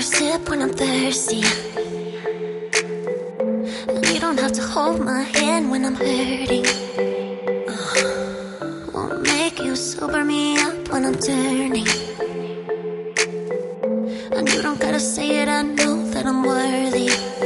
a sip when I'm thirsty. And you don't have to hold my hand when I'm hurting. Won't make you sober me up when I'm turning. And you don't gotta say it, I know that I'm worthy.